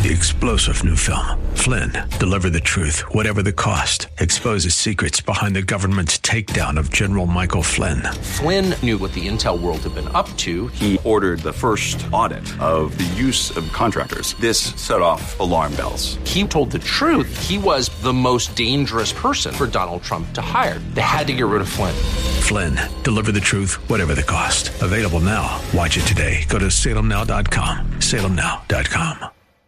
The explosive new film, Flynn, deliver the truth, whatever the cost, exposes secrets behind the government's takedown of General Michael Flynn. Flynn knew what the intel world had been up to. He ordered the first audit of the use of contractors. This set off alarm bells. He told the truth. He was the most dangerous person for Donald Trump to hire. They had to get rid of Flynn. Flynn, deliver the truth, whatever the cost. Available now. Watch it today. Go to salemnow.com. salemnow.com.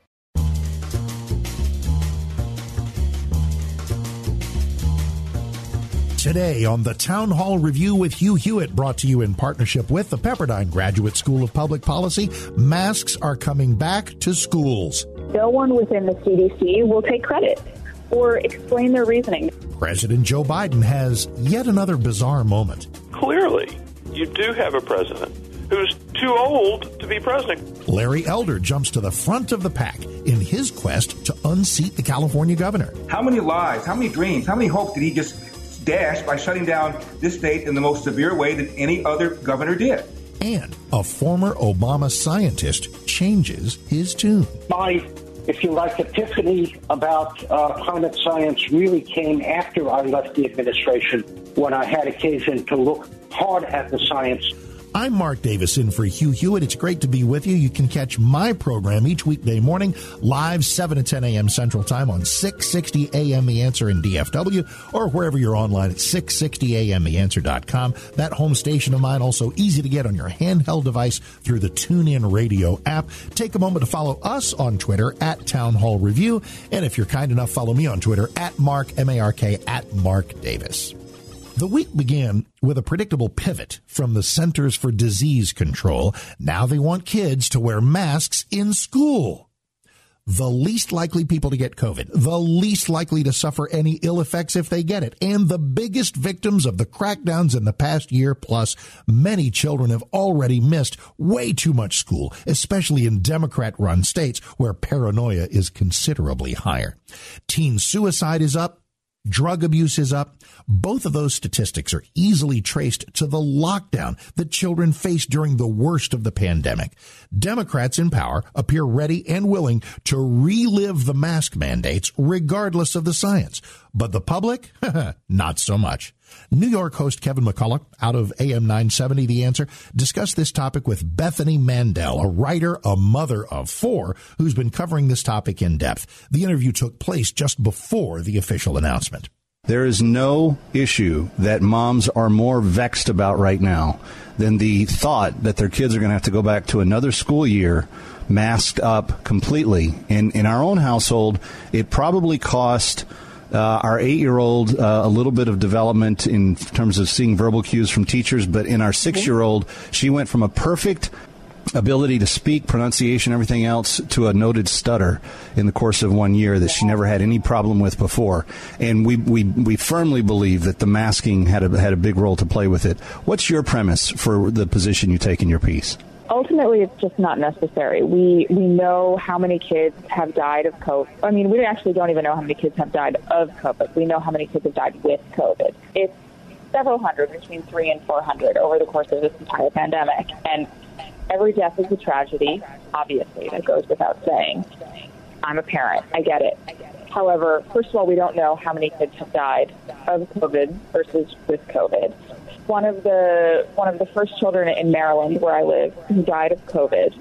Today on the Town Hall Review with Hugh Hewitt, brought to you in partnership with the Pepperdine Graduate School of Public Policy, masks are coming back to schools. No one within the CDC will take credit or explain their reasoning. President Joe Biden has yet another bizarre moment. Clearly, you do have a president who's too old to be president. Larry Elder jumps to the front of the pack in his quest to unseat the California governor. How many lives, how many dreams, how many hopes did he just dash by shutting down this state in the most severe way that any other governor did? And a former Obama scientist changes his tune. My, if you like, epiphany about climate science really came after I left the administration, when I had occasion to look hard at the science. I'm Mark Davis in for Hugh Hewitt. It's great to be with you. You can catch my program each weekday morning, live 7 to 10 a.m. Central Time on 660 a.m. The Answer in DFW, or wherever you're online at 660amtheanswer.com. That home station of mine, also easy to get on your handheld device through the TuneIn Radio app. Take a moment to follow us on Twitter at Town Hall Review. And if you're kind enough, follow me on Twitter at Mark, M-A-R-K, at Mark Davis. The week began with a predictable pivot from the Centers for Disease Control. Now they want kids to wear masks in school. The least likely people to get COVID, the least likely to suffer any ill effects if they get it, and the biggest victims of the crackdowns in the past year plus. Many children have already missed way too much school, especially in Democrat-run states where paranoia is considerably higher. Teen suicide is up. Drug abuse is up. Both of those statistics are easily traced to the lockdown that children faced during the worst of the pandemic. Democrats in power appear ready and willing to relive the mask mandates regardless of the science. But the public? Not so much. New York host Kevin McCullough, out of AM 970 The Answer, discussed this topic with Bethany Mandel, a writer, a mother of four, who's been covering this topic in depth. The interview took place just before the official announcement. There is no issue that moms are more vexed about right now than the thought that their kids are going to have to go back to another school year masked up completely. And in our own household, it probably cost our 8-year-old a little bit of development in terms of seeing verbal cues from teachers. But in our 6-year-old, she went from a perfect ability to speak, pronunciation, everything else, to a noted stutter in the course of 1 year that she never had any problem with before. And we firmly believe that the masking had a big role to play with it. What's your premise for the position you take in your piece? Ultimately, it's just not necessary. We know how many kids have died of COVID. I mean, we actually don't even know how many kids have died of COVID. We know how many kids have died with COVID. It's several hundred, between 300 and 400 over the course of this entire pandemic. And every death is a tragedy, obviously. That goes without saying. I'm a parent. I get it. However, first of all, we don't know how many kids have died of COVID versus with COVID. One of the first children in Maryland, where I live, who died of COVID,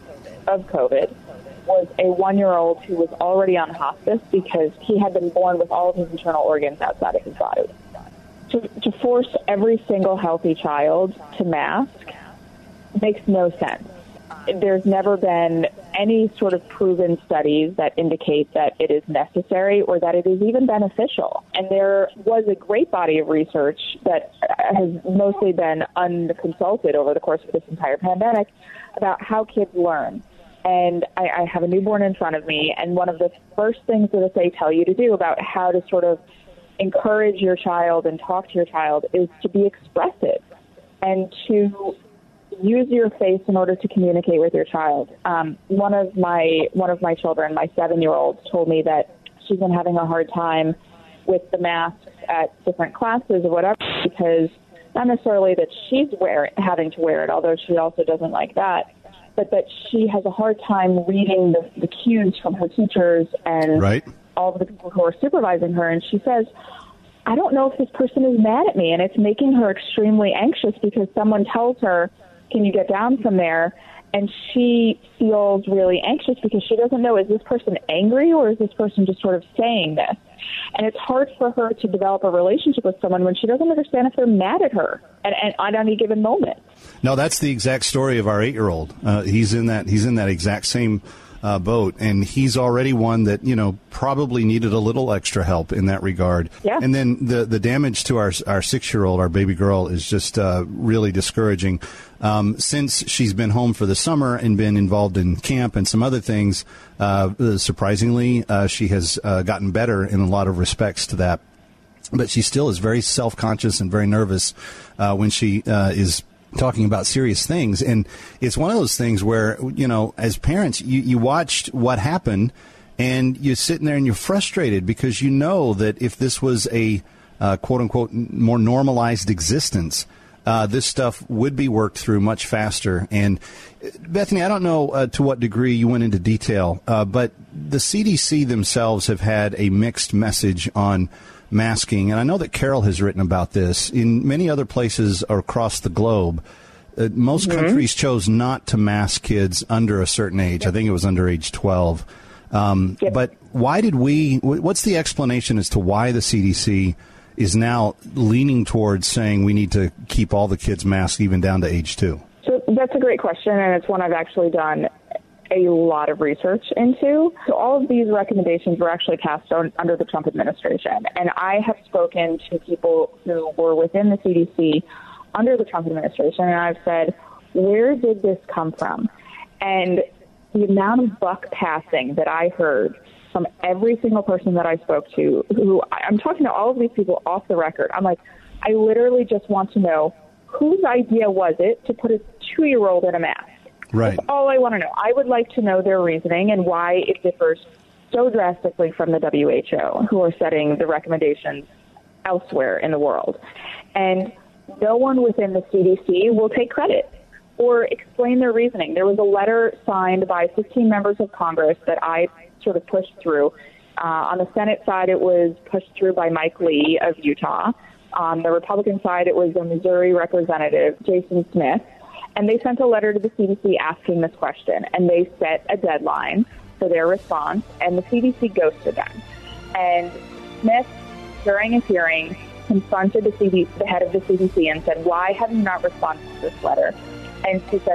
was a 1-year-old who was already on hospice because he had been born with all of his internal organs outside of his body. To force every single healthy child to mask makes no sense. There's never been any sort of proven studies that indicate that it is necessary or that it is even beneficial. And there was a great body of research that has mostly been unconsulted over the course of this entire pandemic about how kids learn. And I have a newborn in front of me, and one of the first things that they tell you to do about how to sort of encourage your child and talk to your child is to be expressive and to use your face in order to communicate with your child. One of my children, my 7-year-old, told me that she's been having a hard time with the masks at different classes or whatever, because not necessarily that she's having to wear it, although she also doesn't like that, but that she has a hard time reading the cues from her teachers and all of the people who are supervising her. And she says, I don't know if this person is mad at me, and it's making her extremely anxious because someone tells her, can you get down from there? And she feels really anxious because she doesn't know, is this person angry or is this person just sort of saying this? And it's hard for her to develop a relationship with someone when she doesn't understand if they're mad at her and on any given moment. No, that's the exact story of our 8-year-old. He's in that exact same boat, and he's already one that, probably needed a little extra help in that regard. Yeah. And then the damage to our 6-year-old, our baby girl, is just really discouraging. Since she's been home for the summer and been involved in camp and some other things, surprisingly, she has gotten better in a lot of respects to that. But she still is very self-conscious and very nervous when she is talking about serious things. And it's one of those things where, as parents, you watched what happened and you're sitting there and you're frustrated because you know that if this was a quote unquote more normalized existence, this stuff would be worked through much faster. And Bethany, I don't know to what degree you went into detail, but the CDC themselves have had a mixed message on masking. And I know that Carol has written about this. In many other places across the globe, most countries chose not to mask kids under a certain age. I think it was under age 12. But why did what's the explanation as to why the CDC is now leaning towards saying we need to keep all the kids masked even down to age 2? So that's a great question, and it's one I've actually done a lot of research into. So all of these recommendations were actually passed under the Trump administration. And I have spoken to people who were within the CDC under the Trump administration, and I've said, where did this come from? And the amount of buck passing that I heard from every single person that I spoke to, who I'm talking to all of these people off the record. I'm like, I literally just want to know whose idea was it to put a 2-year-old in a mask? Right. That's all I want to know. I would like to know their reasoning and why it differs so drastically from the WHO, who are setting the recommendations elsewhere in the world. And no one within the CDC will take credit or explain their reasoning. There was a letter signed by 15 members of Congress that I sort of pushed through. On the Senate side, it was pushed through by Mike Lee of Utah. On the Republican side, it was the Missouri representative, Jason Smith. And they sent a letter to the CDC asking this question, and they set a deadline for their response, and the CDC ghosted them. And Smith, during his hearing, confronted the head of the CDC and said, why have you not responded to this letter? And she said,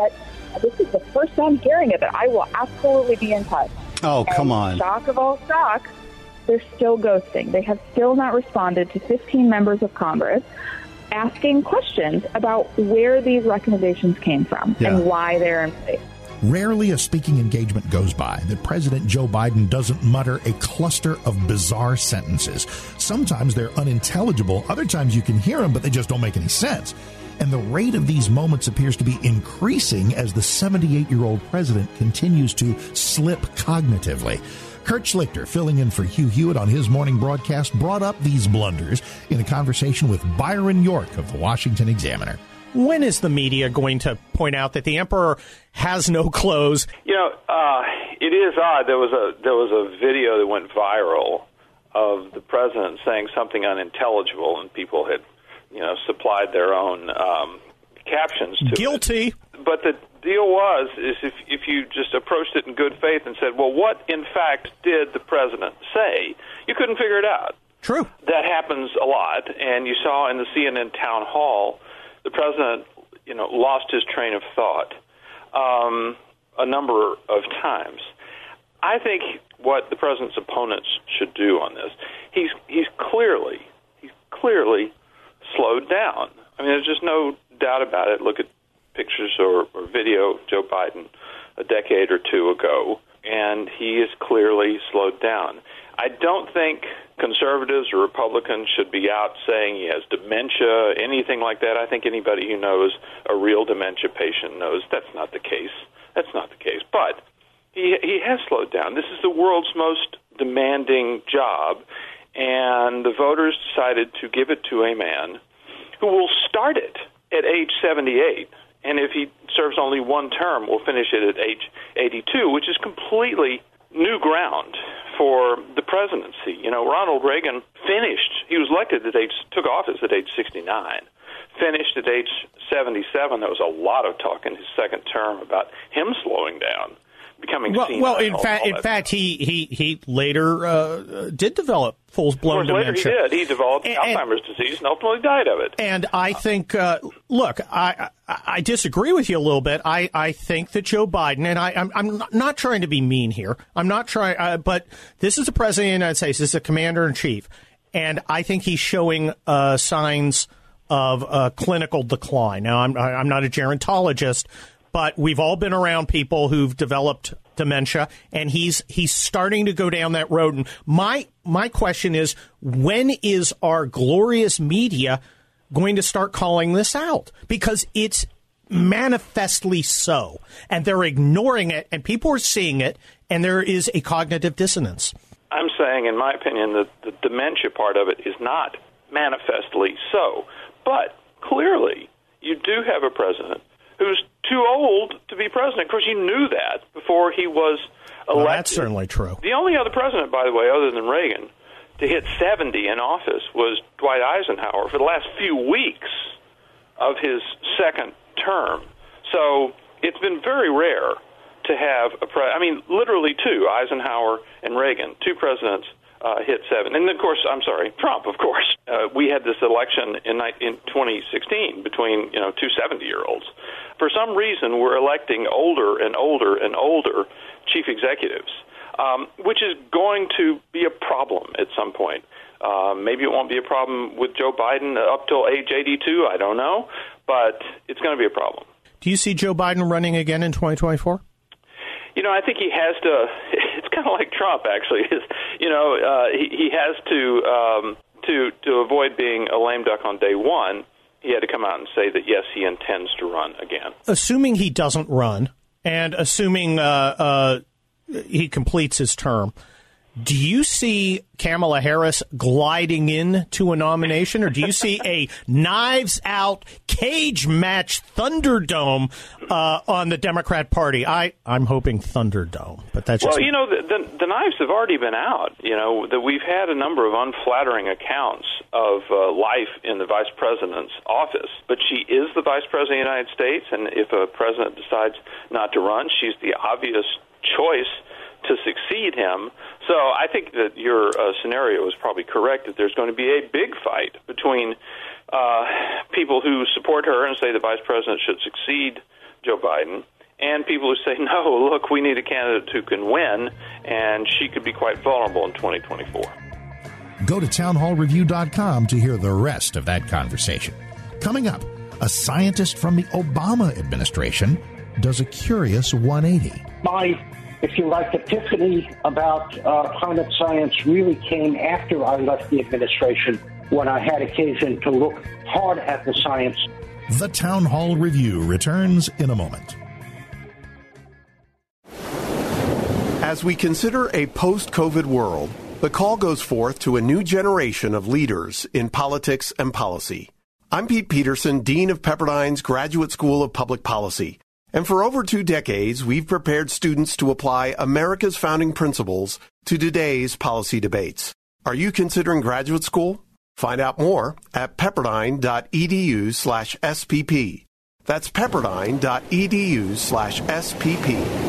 this is the first I'm hearing of it. I will absolutely be in touch. Oh, come on. Shock of all shocks, they're still ghosting. They have still not responded to 15 members of Congress asking questions about where these recommendations came from and why they're in place. Rarely a speaking engagement goes by that President Joe Biden doesn't mutter a cluster of bizarre sentences. Sometimes they're unintelligible. Other times you can hear them, but they just don't make any sense. And the rate of these moments appears to be increasing as the 78-year-old president continues to slip cognitively. Kurt Schlichter, filling in for Hugh Hewitt on his morning broadcast, brought up these blunders in a conversation with Byron York of the Washington Examiner. When is the media going to point out that the emperor has no clothes? It is odd. There was a video that went viral of the president saying something unintelligible, and people had, supplied their own captions to Guilty. it. But the deal is if you just approached it in good faith and said, well, what in fact did the president say? You couldn't figure it out. True. That happens a lot, and you saw in the CNN town hall, the president, lost his train of thought a number of times. I think what the president's opponents should do on this, he's clearly slowed down. I mean, there's just no doubt about it. Look at pictures or video Joe Biden a decade or two ago, and he is clearly slowed down. I don't think conservatives or Republicans should be out saying he has dementia, anything like that. I think anybody who knows a real dementia patient knows that's not the case. That's not the case. But he has slowed down. This is the world's most demanding job, and the voters decided to give it to a man who will start it at age 78 And if he serves only one term, we'll finish it at age 82, which is completely new ground for the presidency. You know, Ronald Reagan he was elected took office at age 69, finished at age 77. There was a lot of talk in his second term about him slowing down, becoming senile. Well, in fact, he later did develop full-blown dementia. Later he did. He developed Alzheimer's disease and ultimately died of it. And I think, look, I disagree with you a little bit. I think that Joe Biden, and I'm not trying to be mean here. I'm not trying, but this is the president of the United States. This is a commander-in-chief. And I think he's showing signs of clinical decline. Now, I'm not a gerontologist, but we've all been around people who've developed dementia, and he's starting to go down that road. And my question is, when is our glorious media going to start calling this out? Because it's manifestly so, and they're ignoring it, and people are seeing it, and there is a cognitive dissonance. I'm saying, in my opinion, that the dementia part of it is not manifestly so. But clearly, you do have a president who's too old to be president. Of course, you knew that before he was elected. Well, that's certainly true. The only other president, by the way, other than Reagan, to hit 70 in office was Dwight Eisenhower for the last few weeks of his second term. So it's been very rare to have literally two, Eisenhower and Reagan, two presidents hit 7. And, of course, Trump, of course. We had this election in 2016 between, two 70-year-olds. For some reason, we're electing older and older and older chief executives, which is going to be a problem at some point. Maybe it won't be a problem with Joe Biden up till age 82. I don't know. But it's going to be a problem. Do you see Joe Biden running again in 2024? I think he has to. It's kind of like Trump, actually. He has to avoid being a lame duck on day one. He had to come out and say that, yes, he intends to run again. Assuming he doesn't run, and assuming he completes his term, do you see Kamala Harris gliding into a nomination, or do you see a knives-out, cage-match Thunderdome on the Democrat Party? I'm hoping Thunderdome, but that's just... Well, the knives have already been out. That we've had a number of unflattering accounts of life in the vice president's office, but she is the vice president of the United States, and if a president decides not to run, she's the obvious choice to succeed him. So I think that your scenario is probably correct, that there's going to be a big fight between people who support her and say the vice president should succeed Joe Biden, and people who say, no, look, we need a candidate who can win, and she could be quite vulnerable in 2024. Go to townhallreview.com to hear the rest of that conversation. Coming up, a scientist from the Obama administration does a curious 180. If you like, epiphany about climate science really came after I left the administration, when I had occasion to look hard at the science. The Town Hall Review returns in a moment. As we consider a post-COVID world, the call goes forth to a new generation of leaders in politics and policy. I'm Pete Peterson, Dean of Pepperdine's Graduate School of Public Policy. And for over 2 decades, we've prepared students to apply America's founding principles to today's policy debates. Are you considering graduate school? Find out more at pepperdine.edu/SPP. That's pepperdine.edu/SPP.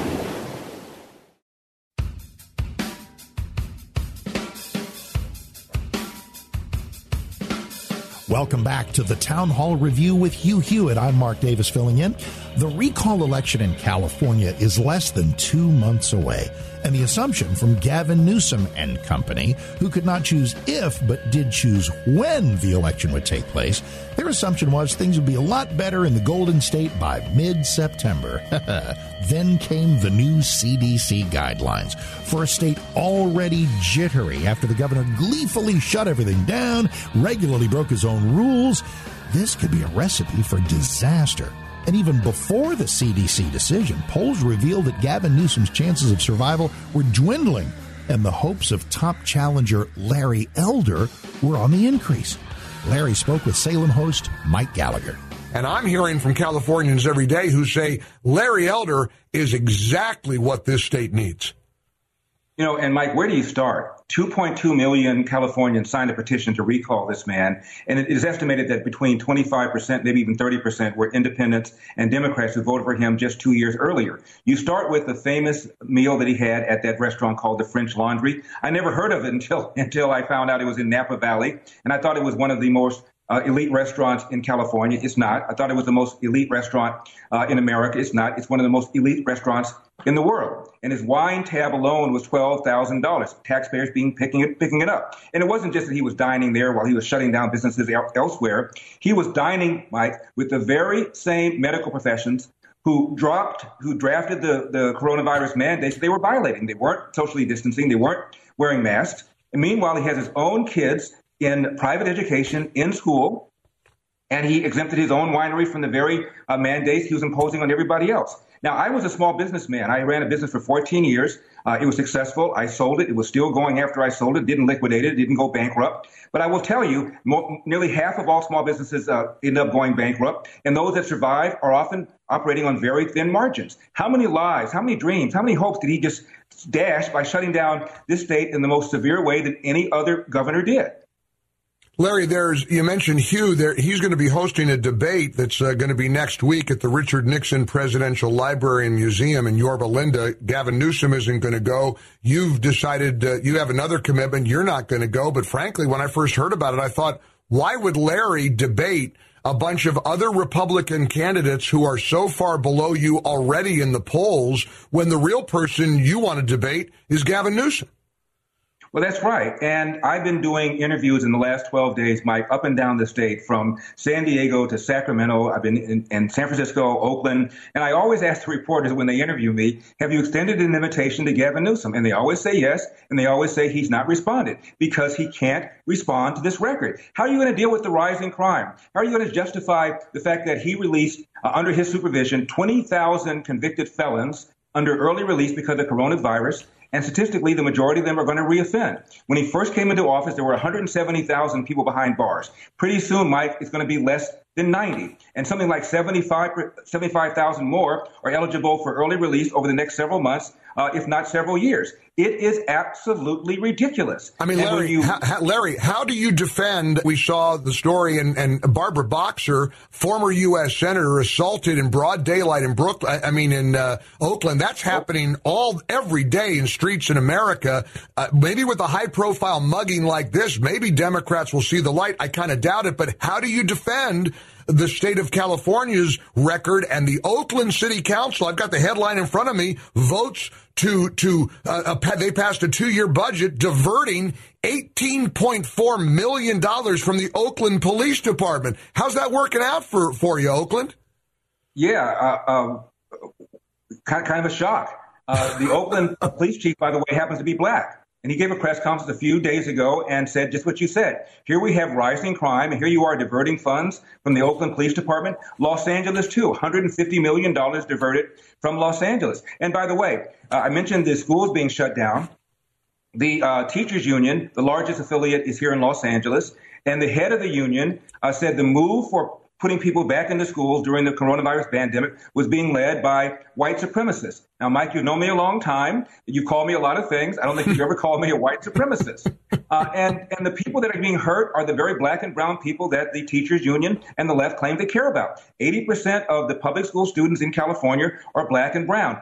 Welcome back to the Town Hall Review with Hugh Hewitt. I'm Mark Davis filling in. The recall election in California is less than 2 months away, and the assumption from Gavin Newsom and company, who could not choose if but did choose when the election would take place, their assumption was things would be a lot better in the Golden State by mid-September. Then came the new CDC guidelines for a state already jittery after the governor gleefully shut everything down, regularly broke his own rules. This could be a recipe for disaster. And even before the CDC decision, polls revealed that Gavin Newsom's chances of survival were dwindling, and the hopes of top challenger Larry Elder were on the increase. Larry spoke with Salem host Mike Gallagher. And I'm hearing from Californians every day who say Larry Elder is exactly what this state needs. You know, and Mike, where do you start? 2.2 million Californians signed a petition to recall this man, and it is estimated that between 25%, maybe even 30%, were independents and Democrats who voted for him just 2 years earlier. You start with the famous meal that he had at that restaurant called the French Laundry. I never heard of it until I found out it was in Napa Valley, and I thought it was one of the most elite restaurants in California. It's not. I thought it was the most elite restaurant in America. It's not. It's one of the most elite restaurants in the world. And his wine tab alone was $12,000. Taxpayers picking it up. And it wasn't just that he was dining there while he was shutting down businesses elsewhere. He was dining, Mike, with the very same medical professions who drafted the coronavirus mandates they were violating. They weren't socially distancing. They weren't wearing masks. And meanwhile, he has his own kids in private education, in school, and he exempted his own winery from the very mandates he was imposing on everybody else. Now, I was a small businessman. I ran a business for 14 years. It was successful. I sold it. It was still going after I sold it, didn't liquidate it, didn't go bankrupt. But I will tell you, nearly half of all small businesses end up going bankrupt, and those that survive are often operating on very thin margins. How many lives, how many dreams, how many hopes did he just dash by shutting down this state in the most severe way that any other governor did? Larry, you mentioned Hugh. He's going to be hosting a debate that's going to be next week at the Richard Nixon Presidential Library and Museum in Yorba Linda. Gavin Newsom isn't going to go. You've decided you have another commitment. You're not going to go. But frankly, when I first heard about it, I thought, why would Larry debate a bunch of other Republican candidates who are so far below you already in the polls when the real person you want to debate is Gavin Newsom? Well, that's right. And I've been doing interviews in the last 12 days, Mike, up and down the state, from San Diego to Sacramento. I've been in San Francisco, Oakland. And I always ask the reporters when they interview me, have you extended an invitation to Gavin Newsom? And they always say yes. And they always say he's not responded because he can't respond to this record. How are you going to deal with the rising crime? How are you going to justify the fact that he released, under his supervision, 20,000 convicted felons under early release because of coronavirus? And statistically, the majority of them are going to reoffend. When he first came into office, there were 170,000 people behind bars. Pretty soon, Mike, it's going to be less than 90. And something like 75,000 more are eligible for early release over the next several months, if not several years. It is absolutely ridiculous. I mean, Larry, how do you defend? We saw the story, and Barbara Boxer, former U.S. senator, assaulted in broad daylight in in Oakland. That's happening every day in streets in America. Maybe with a high-profile mugging like this, maybe Democrats will see the light. I kind of doubt it. But how do you defend the state of California's record and the Oakland City Council? I've got the headline in front of me. Votes they passed a 2-year budget diverting $18.4 million from the Oakland Police Department. How's that working out for you, Oakland? Yeah, kind of a shock. The Oakland police chief, by the way, happens to be black. And he gave a press conference a few days ago and said just what you said. Here we have rising crime, and here you are diverting funds from the Oakland Police Department. Los Angeles, too, $150 million diverted from Los Angeles. And by the way, I mentioned the schools being shut down. The teachers union, the largest affiliate, is here in Los Angeles. And the head of the union said the move for putting people back into schools during the coronavirus pandemic was being led by white supremacists. Now, Mike, you've known me a long time. You've called me a lot of things. I don't think you've ever called me a white supremacist. And the people that are being hurt are the very black and brown people that the teachers union and the left claim to care about. 80% of the public school students in California are black and brown.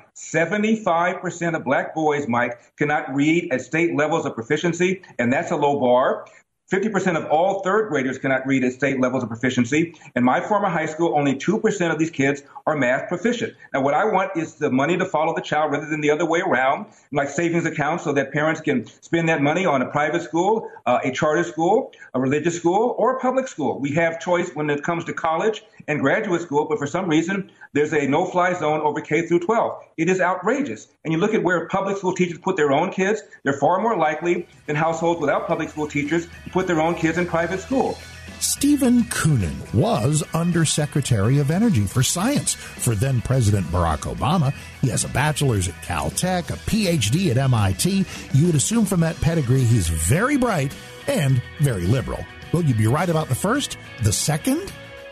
75% of black boys, Mike, cannot read at state levels of proficiency, and that's a low bar. 50% of all third graders cannot read at state levels of proficiency. In my former high school, only 2% of these kids are math proficient. Now, what I want is the money to follow the child rather than the other way around, like savings accounts so that parents can spend that money on a private school, a charter school, a religious school, or a public school. We have choice when it comes to college and graduate school, but for some reason, there's a no-fly zone over K through 12. It is outrageous. And you look at where public school teachers put their own kids, they're far more likely than households without public school teachers to put their own kids in private school. Stephen Koonin was Undersecretary of Energy for Science for then-President Barack Obama. He has a bachelor's at Caltech, a Ph.D. at MIT. You would assume from that pedigree he's very bright and very liberal. Will you be right about the first? The second?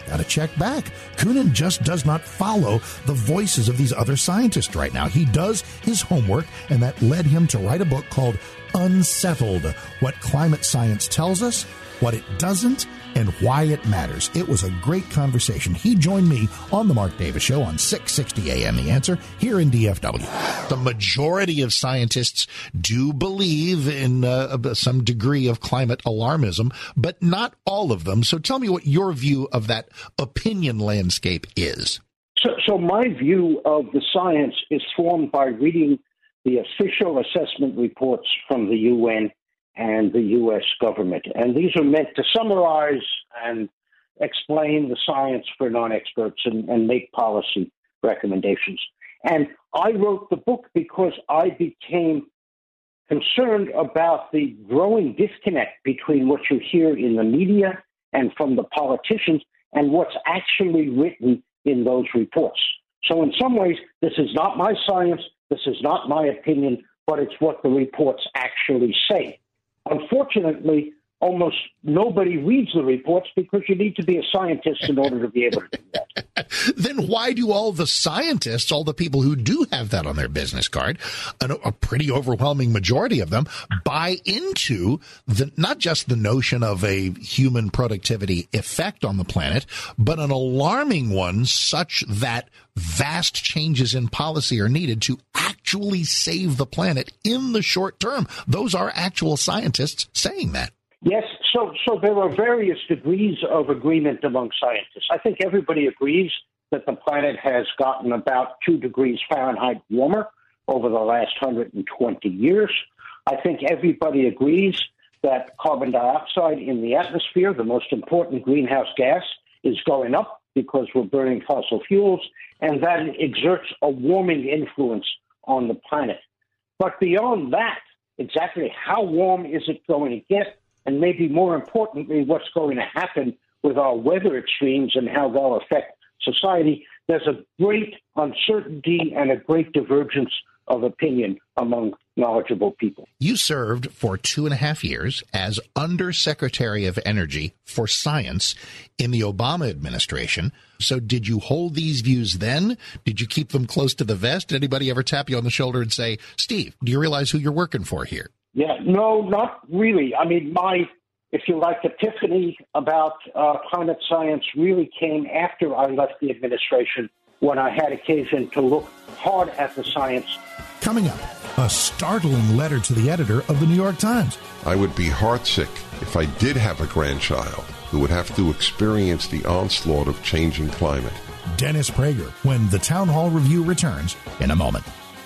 got to check back. Coonan just does not follow the voices of these other scientists right now. He does his homework, and that led him to write a book called Unsettled: What Climate Science Tells Us, What It Doesn't, and Why It Matters. It was a great conversation. He joined me on the Mark Davis Show on 660 AM The Answer here in DFW. The majority of scientists do believe in some degree of climate alarmism, but not all of them. So tell me what your view of that opinion landscape is. So my view of the science is formed by reading the official assessment reports from the UN and the U.S. government. And these are meant to summarize and explain the science for non-experts and make policy recommendations. And I wrote the book because I became concerned about the growing disconnect between what you hear in the media and from the politicians and what's actually written in those reports. So in some ways, this is not my science, this is not my opinion, but it's what the reports actually say. Unfortunately, almost nobody reads the reports because you need to be a scientist in order to be able to do that. Then why do all the scientists, all the people who do have that on their business card, a pretty overwhelming majority of them, buy into not just the notion of a human productivity effect on the planet, but an alarming one such that vast changes in policy are needed to actually save the planet in the short term? Those are actual scientists saying that. Yes, so there are various degrees of agreement among scientists. I think everybody agrees that the planet has gotten about 2 degrees Fahrenheit warmer over the last 120 years. I think everybody agrees that carbon dioxide in the atmosphere, the most important greenhouse gas, is going up because we're burning fossil fuels, and that exerts a warming influence on the planet. But beyond that, exactly how warm is it going to get? And maybe more importantly, what's going to happen with our weather extremes and how they'll affect society, there's a great uncertainty and a great divergence of opinion among knowledgeable people. You served for 2.5 years as Undersecretary of Energy for Science in the Obama administration. So did you hold these views then? Did you keep them close to the vest? Did anybody ever tap you on the shoulder and say, Steve, do you realize who you're working for here? Yeah, no, not really. I mean, my, if you like, epiphany about climate science really came after I left the administration, when I had occasion to look hard at the science. Coming up, a startling letter to the editor of the New York Times. I would be heartsick if I did have a grandchild who would have to experience the onslaught of changing climate. Dennis Prager, when the Town Hall Review returns in a moment.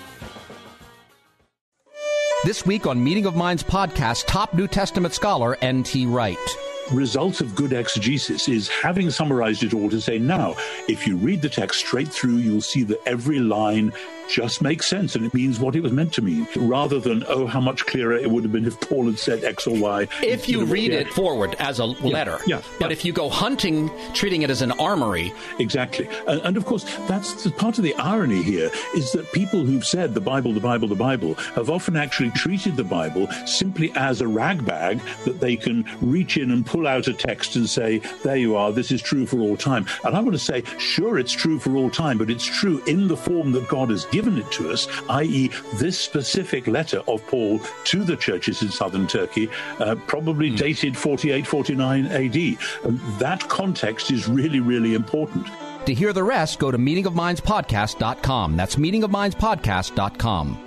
This week on Meeting of Minds podcast, top New Testament scholar N.T. Wright. Result of good exegesis is having summarized it all to say, now, if you read the text straight through, you'll see that every line just makes sense and it means what it was meant to mean, rather than, oh, how much clearer it would have been if Paul had said X or Y. If you read it forward as a letter. But if you go hunting, treating it as an armory. Exactly. And of course, that's part of the irony here, is that people who've said the Bible, have often actually treated the Bible simply as a ragbag that they can reach in and pull out a text and say, there you are, this is true for all time. And I want to say, sure, it's true for all time, but it's true in the form that God has given it to us, i.e. this specific letter of Paul to the churches in southern Turkey, probably dated 48, 49 AD. That context is really, really important. To hear the rest, go to meetingofmindspodcast.com. That's meetingofmindspodcast.com.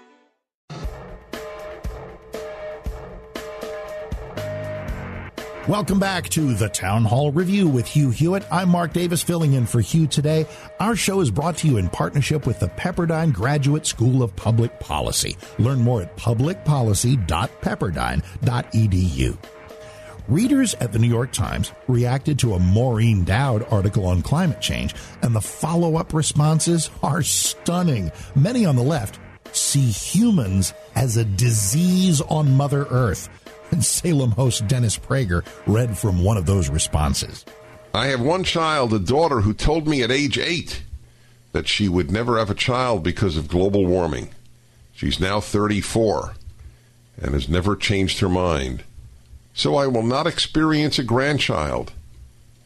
Welcome back to the Town Hall Review with Hugh Hewitt. I'm Mark Davis, filling in for Hugh today. Our show is brought to you in partnership with the Pepperdine Graduate School of Public Policy. Learn more at publicpolicy.pepperdine.edu. Readers at the New York Times reacted to a Maureen Dowd article on climate change, and the follow-up responses are stunning. Many on the left see humans as a disease on Mother Earth. And Salem host Dennis Prager read from one of those responses. I have one child, a daughter, who told me at age 8 that she would never have a child because of global warming. She's now 34 and has never changed her mind. So I will not experience a grandchild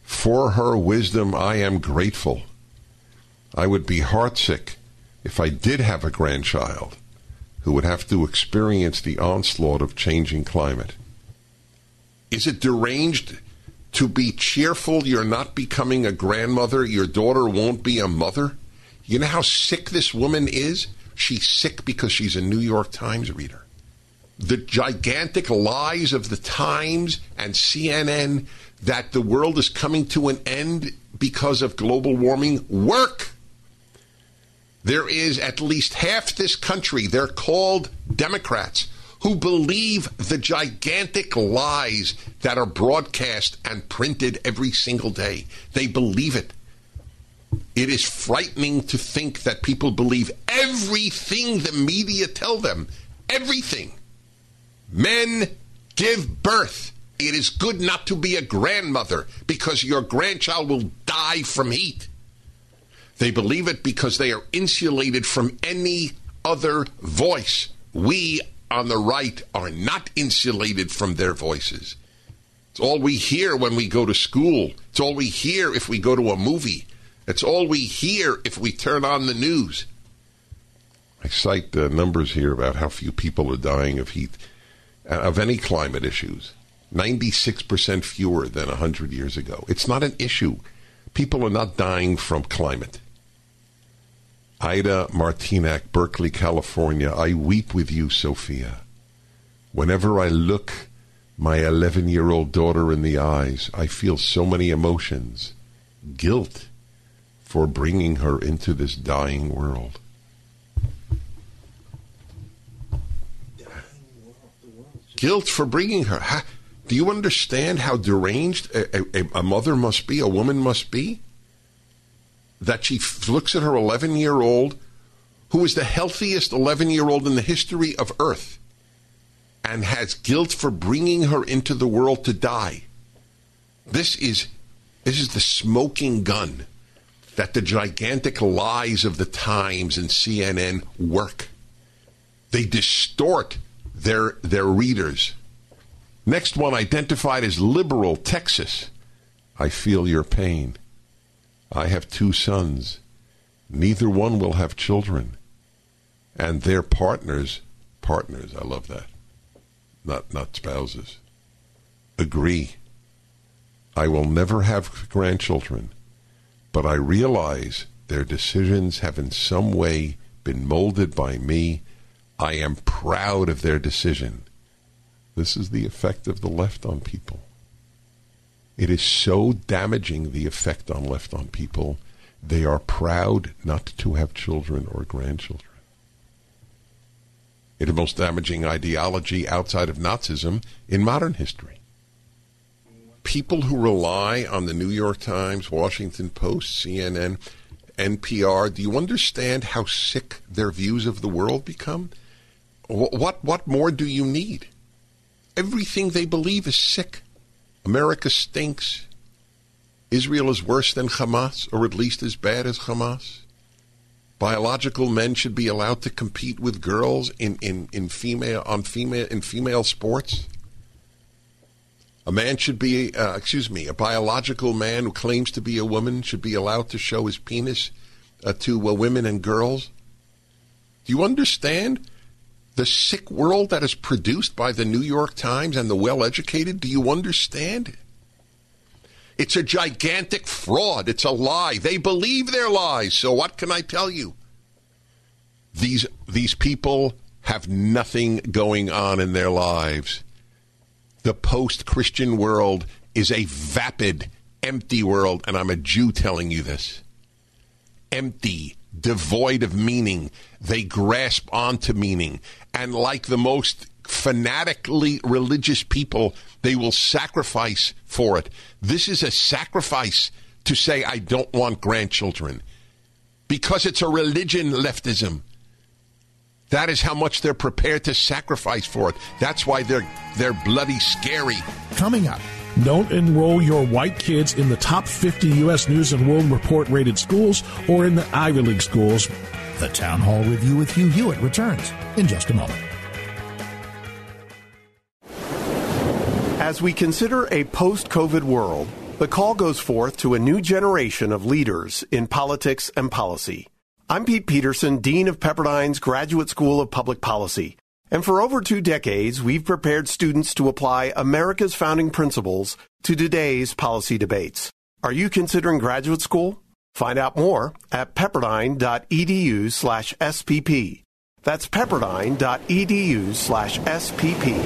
For her wisdom I am grateful. I would be heartsick if I did have a grandchild who would have to experience the onslaught of changing climate. Is it deranged to be cheerful you're not becoming a grandmother, your daughter won't be a mother? You know how sick this woman is? She's sick because she's a New York Times reader. The gigantic lies of the Times and CNN that the world is coming to an end because of global warming work. There is at least half this country, they're called Democrats, who believe the gigantic lies that are broadcast and printed every single day. They believe it. It is frightening to think that people believe everything the media tell them. Everything. Men give birth. It is good not to be a grandmother because your grandchild will die from heat. They believe it because they are insulated from any other voice. We on the right are not insulated from their voices. It's all we hear when we go to school. It's all we hear if we go to a movie. It's all we hear if we turn on the news. I cite numbers here about how few people are dying of heat, of any climate issues. 96% fewer than 100 years ago. It's not an issue. People are not dying from climate. Ida Martinak, Berkeley, California. I weep with you, Sophia. Whenever I look my 11-year-old daughter in the eyes, I feel so many emotions. Guilt for bringing her into this dying world. Guilt for bringing her. Do you understand how deranged a mother must be, a woman must be? That she looks at her 11-year-old, who is the healthiest 11-year-old in the history of Earth, and has guilt for bringing her into the world to die. This is the smoking gun that the gigantic lies of the Times and CNN work. They distort their readers. Next one, identified as liberal, Texas. I feel your pain. I have 2 sons. Neither one will have children. And their partners, I love that, not spouses, agree. I will never have grandchildren, but I realize their decisions have in some way been molded by me. I am proud of their decision. This is the effect of the left on people. It is so damaging, the effect on left on people. They are proud not to have children or grandchildren. It is the most damaging ideology outside of Nazism in modern history. People who rely on the New York Times, Washington Post, CNN, NPR, do you understand how sick their views of the world become? What more do you need? Everything they believe is sick. America stinks. Israel is worse than Hamas, or at least as bad as Hamas. Biological men should be allowed to compete with girls in female sports. A man should be, a biological man who claims to be a woman should be allowed to show his penis to women and girls. Do you understand the sick world that is produced by the New York Times and the well-educated? Do you understand? It's a gigantic fraud. It's a lie. They believe their lies. So what can I tell you? These people have nothing going on in their lives. The post-Christian world is a vapid, empty world, and I'm a Jew telling you this. Empty, devoid of meaning. They grasp onto meaning. And like the most fanatically religious people, they will sacrifice for it. This is a sacrifice to say, I don't want grandchildren. Because it's a religion, leftism. That is how much they're prepared to sacrifice for it. That's why they're bloody scary. Coming up. Don't enroll your white kids in the top 50 U.S. News and World Report rated schools or in the Ivy League schools. The Town Hall Review with Hugh Hewitt returns in just a moment. As we consider a post-COVID world, The call goes forth to a new generation of leaders in politics and policy. I'm Pete Peterson, Dean of Pepperdine's Graduate School of Public Policy. And for over 2 decades, we've prepared students to apply America's founding principles to today's policy debates. Are you considering graduate school? Find out more at pepperdine.edu/SPP. That's pepperdine.edu/SPP.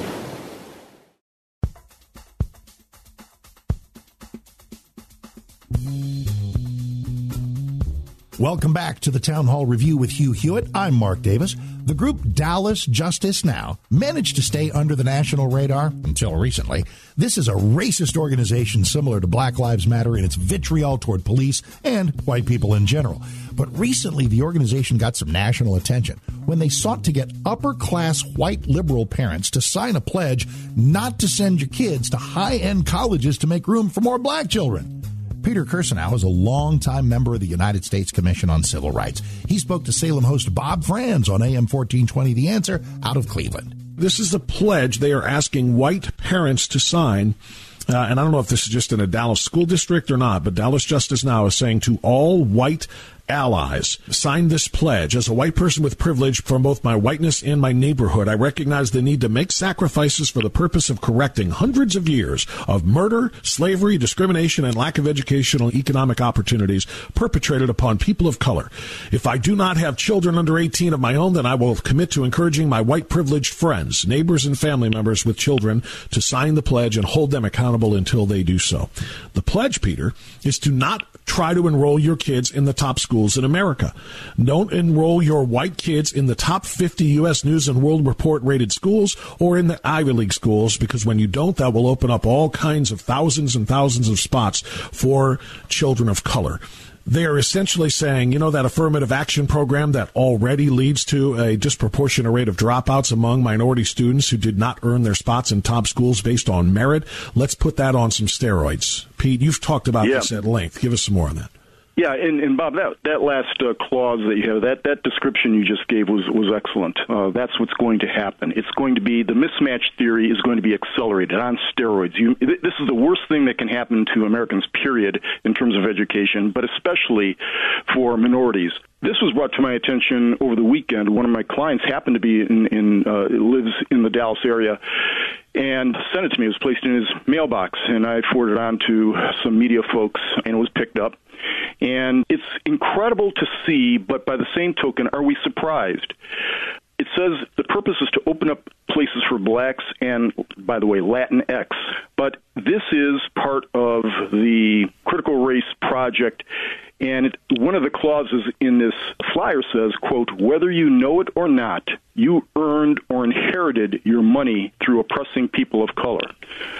Welcome back to the Town Hall Review with Hugh Hewitt. I'm Mark Davis. The group Dallas Justice Now managed to stay under the national radar until recently. This is a racist organization similar to Black Lives Matter in its vitriol toward police and white people in general. But recently, the organization got some national attention when they sought to get upper-class white liberal parents to sign a pledge not to send your kids to high-end colleges to make room for more black children. Peter Kirsanow is a longtime member of the United States Commission on Civil Rights. He spoke to Salem host Bob Franz on AM 1420 The Answer out of Cleveland. This is a pledge they are asking white parents to sign. And I don't know if this is just in a Dallas school district or not, but Dallas Justice Now is saying to all white allies, sign this pledge. As a white person with privilege from both my whiteness and my neighborhood, I recognize the need to make sacrifices for the purpose of correcting hundreds of years of murder, slavery, discrimination, and lack of educational and economic opportunities perpetrated upon people of color. If I do not have children under 18 of my own, then I will commit to encouraging my white privileged friends, neighbors, and family members with children to sign the pledge and hold them accountable until they do so. The pledge, Peter, is to not try to enroll your kids in the top schools in America. Don't enroll your white kids in the top 50 U.S. News and World Report rated schools or in the Ivy League schools, because when you don't, that will open up all kinds of thousands and thousands of spots for children of color. They are essentially saying, you know, that affirmative action program that already leads to a disproportionate rate of dropouts among minority students who did not earn their spots in top schools based on merit. Let's put that on some steroids. Pete, you've talked about this at length. Give us some more on that. Yeah, and Bob, that last clause that you have, that description you just gave was excellent. That's what's going to happen. It's going to be, the mismatch theory is going to be accelerated on steroids. This is the worst thing that can happen to Americans, period, in terms of education, but especially for minorities. This was brought to my attention over the weekend. One of my clients happened to be lives in the Dallas area, and sent it to me. It was placed in his mailbox, and I forwarded it on to some media folks, and it was picked up. And it's incredible to see, but by the same token, are we surprised? It says the purpose is to open up places for blacks and, by the way, Latinx. But this is part of the Critical Race Project. And one of the clauses in this flyer says, quote, whether you know it or not, you earned or inherited your money through oppressing people of color.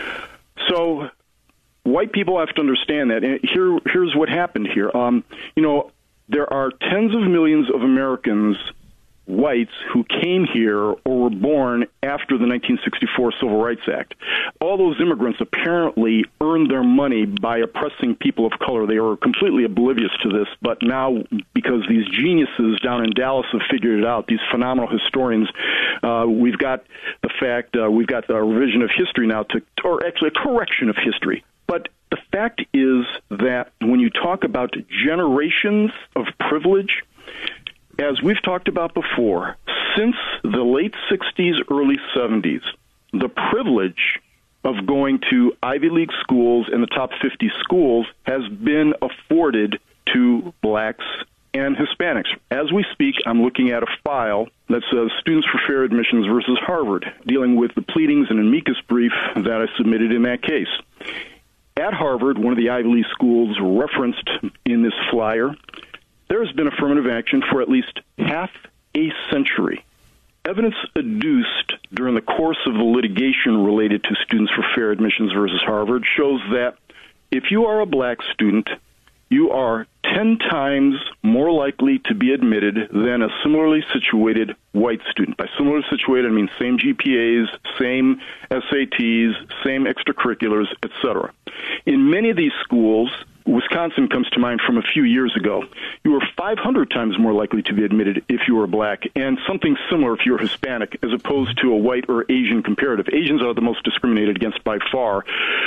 So white people have to understand that. And here's what happened here. There are tens of millions of Americans, whites, who came here or were born after the 1964 Civil Rights Act. All those immigrants apparently earned their money by oppressing people of color. They were completely oblivious to this, but now, because these geniuses down in Dallas have figured it out, these phenomenal historians, we've got the revision of history now, or actually a correction of history. But the fact is that when you talk about generations of privilege, as we've talked about before, since the late 60s, early 70s, the privilege of going to Ivy League schools and the top 50 schools has been afforded to blacks and Hispanics. As we speak, I'm looking at a file that says Students for Fair Admissions versus Harvard, dealing with the pleadings and amicus brief that I submitted in that case. At Harvard, one of the Ivy League schools referenced in this flyer, there has been affirmative action for at least half a century. Evidence adduced during the course of the litigation related to Students for Fair Admissions versus Harvard shows that if you are a black student, you are 10 times more likely to be admitted than a similarly situated white student. By similarly situated, I mean same GPAs, same SATs, same extracurriculars, etc. In many of these schools, Wisconsin comes to mind from a few years ago. You were 500 times more likely to be admitted if you were black, and something similar if you were Hispanic, as opposed to a white or Asian comparative. Asians are the most discriminated against by far,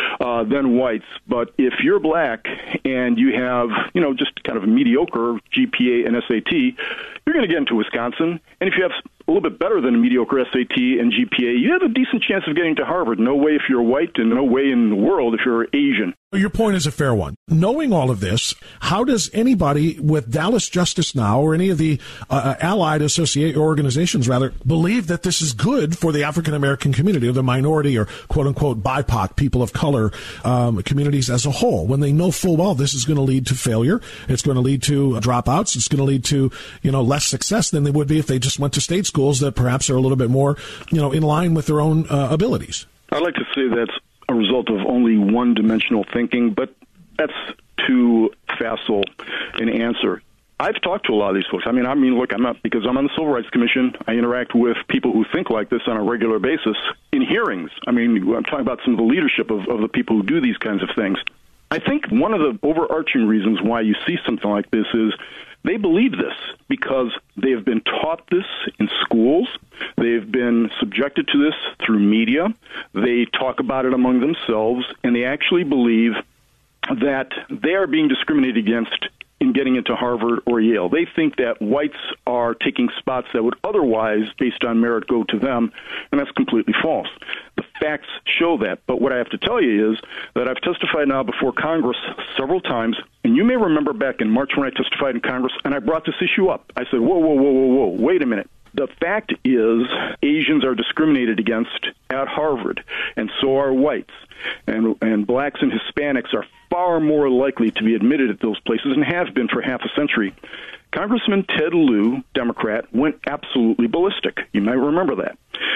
then whites. But if you're black and you have, just kind of a mediocre GPA and SAT, you're going to get into Wisconsin. And if you have a little bit better than a mediocre SAT and GPA, you have a decent chance of getting to Harvard. No way if you're white, and no way in the world if you're Asian. Your point is a fair one. Knowing all of this, how does anybody with Dallas Justice Now or any of the allied organizations believe that this is good for the African American community or the minority or quote unquote BIPOC people of color communities as a whole, when they know full well this is going to lead to failure, it's going to lead to dropouts, it's going to lead to less success than they would be if they just went to state schools that perhaps are a little bit more in line with their own abilities? I'd like to say that's a result of only one-dimensional thinking, but that's too facile an answer. I've talked to a lot of these folks. Look, because I'm on the Civil Rights Commission, I interact with people who think like this on a regular basis in hearings. I'm talking about some of the leadership of the people who do these kinds of things. I think one of the overarching reasons why you see something like this is they believe this because they have been taught this in schools. They've been subjected to this through media. They talk about it among themselves, and they actually believe that they are being discriminated against in getting into Harvard or Yale. They think that whites are taking spots that would otherwise, based on merit, go to them, and that's completely false. The facts show that. But what I have to tell you is that I've testified now before Congress several times, and you may remember back in March when I testified in Congress, and I brought this issue up. I said, whoa, wait a minute. The fact is Asians are discriminated against at Harvard, and so are whites. And blacks and Hispanics are far more likely to be admitted at those places and have been for half a century. Congressman Ted Lieu, Democrat, went absolutely ballistic. You might remember that.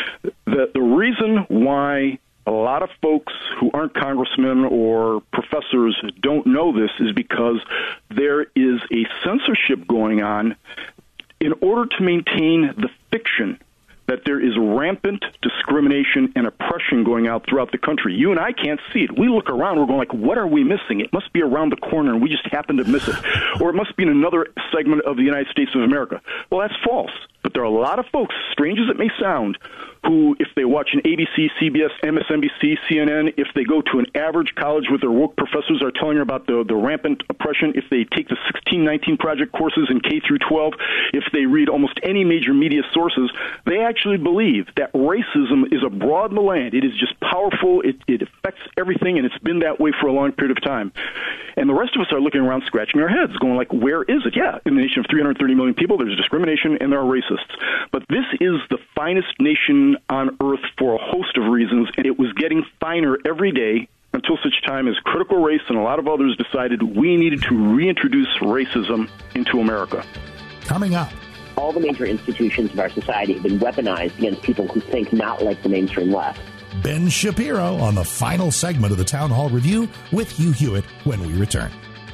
The reason why a lot of folks who aren't congressmen or professors don't know this is because there is a censorship going on in order to maintain the fiction that there is rampant discrimination and oppression going out throughout the country. You and I can't see it. We look around, we're going like, what are we missing? It must be around the corner, and we just happen to miss it. Or it must be in another segment of the United States of America. Well, that's false. But there are a lot of folks, strange as it may sound, who, if they watch an ABC, CBS, MSNBC, CNN, if they go to an average college with their woke professors are telling her about the rampant oppression, if they take the 1619 Project courses in K through 12, if they read almost any major media sources, they actually believe that racism is abroad in the land. It is just powerful. It affects everything, and it's been that way for a long period of time. And the rest of us are looking around scratching our heads, going like, where is it? Yeah, in the nation of 330 million people, there's discrimination and there are racists. But this is the finest nation on earth for a host of reasons, and it was getting finer every day until such time as critical race and a lot of others decided we needed to reintroduce racism into America. Coming up, all the major institutions of our society have been weaponized against people who think not like the mainstream left. Ben Shapiro on the final segment of the Town Hall Review with Hugh Hewitt when we return.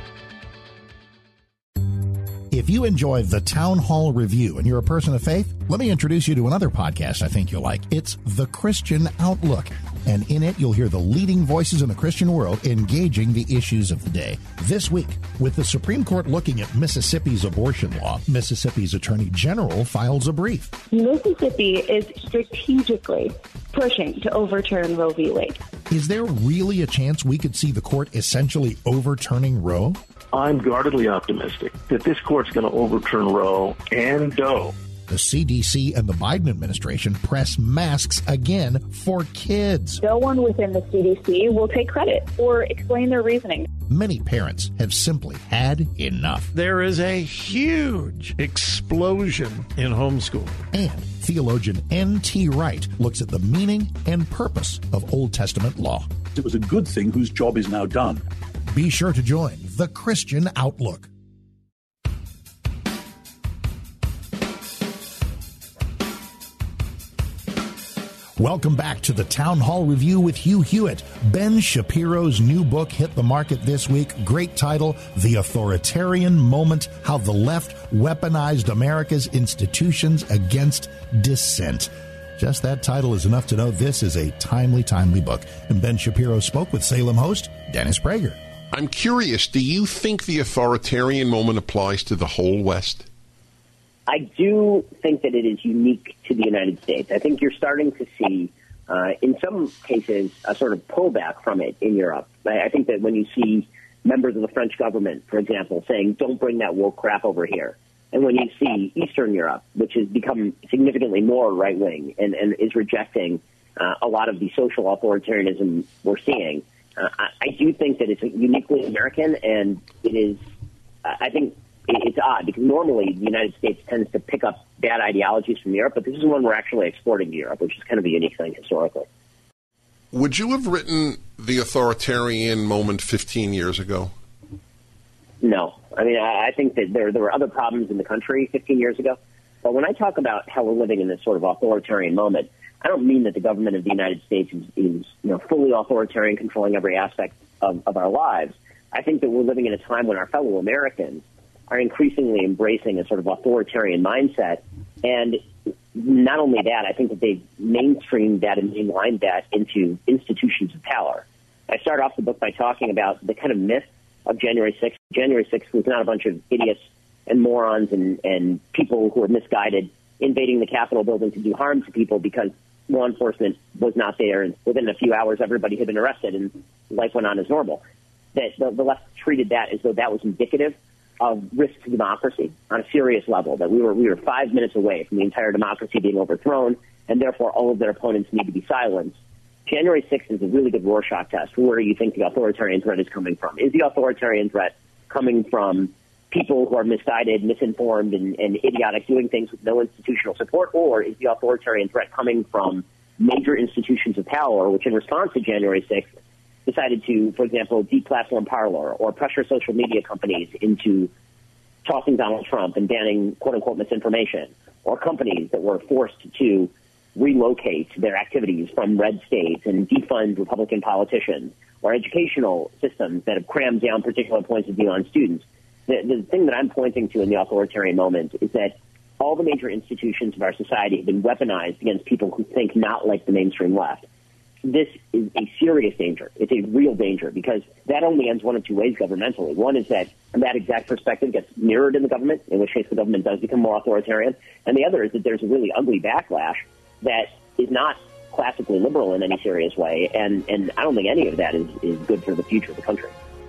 If you enjoy the Town Hall Review and you're a person of faith, let me introduce you to another podcast I think you'll like. It's The Christian Outlook. And in it, you'll hear the leading voices in the Christian world engaging the issues of the day. This week, with the Supreme Court looking at Mississippi's abortion law, Mississippi's Attorney General files a brief. Mississippi is strategically pushing to overturn Roe v. Wade. Is there really a chance we could see the court essentially overturning Roe? I'm guardedly optimistic that this court's going to overturn Roe and Doe. The CDC and the Biden administration press masks again for kids. No one within the CDC will take credit or explain their reasoning. Many parents have simply had enough. There is a huge explosion in homeschooling. And theologian N.T. Wright looks at the meaning and purpose of Old Testament law. It was a good thing whose job is now done. Be sure to join The Christian Outlook. Welcome back to the Town Hall Review with Hugh Hewitt. Ben Shapiro's new book hit the market this week. Great title, The Authoritarian Moment, How the Left Weaponized America's Institutions Against Dissent. Just that title is enough to know this is a timely book. And Ben Shapiro spoke with Salem host Dennis Prager. I'm curious, do you think the authoritarian moment applies to the whole West? I do think that it is unique to the United States. I think you're starting to see, in some cases, a sort of pullback from it in Europe. I think that when you see members of the French government, for example, saying, don't bring that woke crap over here, and when you see Eastern Europe, which has become significantly more right-wing and is rejecting a lot of the social authoritarianism we're seeing, I do think that it's uniquely American, and it is, I think it's odd, because normally the United States tends to pick up bad ideologies from Europe, but this is one we're actually exporting to Europe, which is kind of a unique thing historically. Would you have written the authoritarian moment 15 years ago? No. I mean, I think that there were other problems in the country 15 years ago. But when I talk about how we're living in this sort of authoritarian moment, I don't mean that the government of the United States is fully authoritarian, controlling every aspect of our lives. I think that we're living in a time when our fellow Americans are increasingly embracing a sort of authoritarian mindset. And not only that, I think that they've mainstreamed that and mainlined that into institutions of power. I start off the book by talking about the kind of myth of January 6th. January 6th was not a bunch of idiots and morons and people who were misguided invading the Capitol building to do harm to people because law enforcement was not there, and within a few hours everybody had been arrested and life went on as normal. That the left treated that as though that was indicative of risk to democracy on a serious level, that we were 5 minutes away from the entire democracy being overthrown, and therefore all of their opponents need to be silenced. January 6th is a really good Rorschach test for where you think the authoritarian threat is coming from. Is the authoritarian threat coming from people who are misguided, misinformed, and idiotic, doing things with no institutional support, or is the authoritarian threat coming from major institutions of power, which in response to January 6th decided to, for example, deplatform Parler or pressure social media companies into tossing Donald Trump and banning quote-unquote misinformation, or companies that were forced to relocate their activities from red states and defund Republican politicians, or educational systems that have crammed down particular points of view on students. The thing that I'm pointing to in the authoritarian moment is that all the major institutions of our society have been weaponized against people who think not like the mainstream left. This is a serious danger. It's a real danger, because that only ends one of two ways governmentally. One is that exact perspective gets mirrored in the government, in which case the government does become more authoritarian. And the other is that there's a really ugly backlash that is not classically liberal in any serious way. And I don't think any of that is good for the future of the country.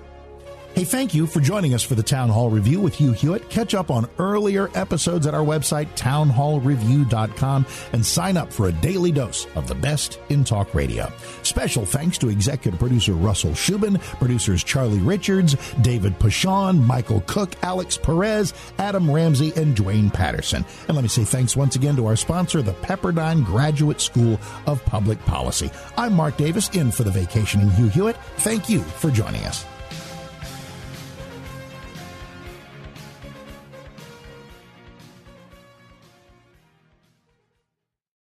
Hey, thank you for joining us for the Town Hall Review with Hugh Hewitt. Catch up on earlier episodes at our website, townhallreview.com, and sign up for a daily dose of the best in talk radio. Special thanks to executive producer Russell Shubin, producers Charlie Richards, David Pashon, Michael Cook, Alex Perez, Adam Ramsey, and Dwayne Patterson. And let me say thanks once again to our sponsor, the Pepperdine Graduate School of Public Policy. I'm Mark Davis, in for the vacationing Hugh Hewitt. Thank you for joining us.